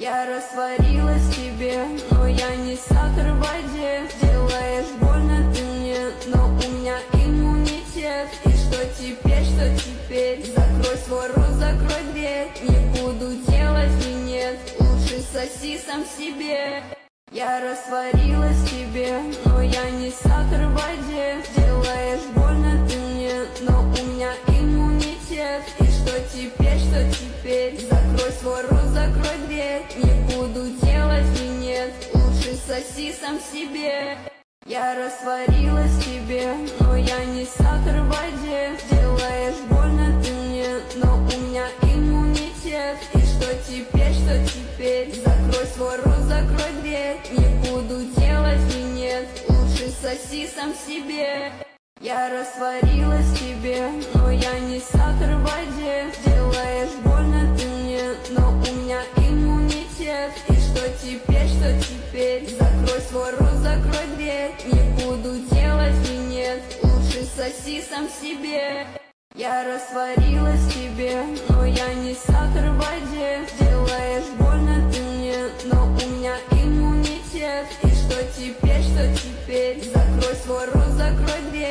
Я растворилась в тебе, но я не сахар в воде. Делаешь больно ты мне, но у меня иммунитет. И что теперь, что теперь? Закрой свой рот, закрой дверь. Не буду делать минет, лучше соси сам себе. Я растворилась в тебе, но я не сахар в воде. Делаешь больно ты мне, но у меня иммунитет. И что теперь, что теперь? Закрой свой рот, закрой дверь. Не буду делать минет, лучше соси сам себе. Я растворилась в тебе, но я не сахар в воде. Делаешь больно ты мне, но у меня иммунитет. И что теперь, что теперь? Закрой свой рот, закрой дверь. Не буду делать минет, лучше соси сам себе. Я растворилась в тебе, но я не сахар в воде. Делаешь больно ты мне, но у меня иммунитет. И что теперь, что теперь? Закрой свой рот, закрой дверь. Не буду делать минет, лучше соси сам себе. Я растворилась в тебе, но я не сахар в воде. Делаешь больно ты мне, но у меня иммунитет. И что теперь, что теперь? Закрой свой рот, закрой дверь.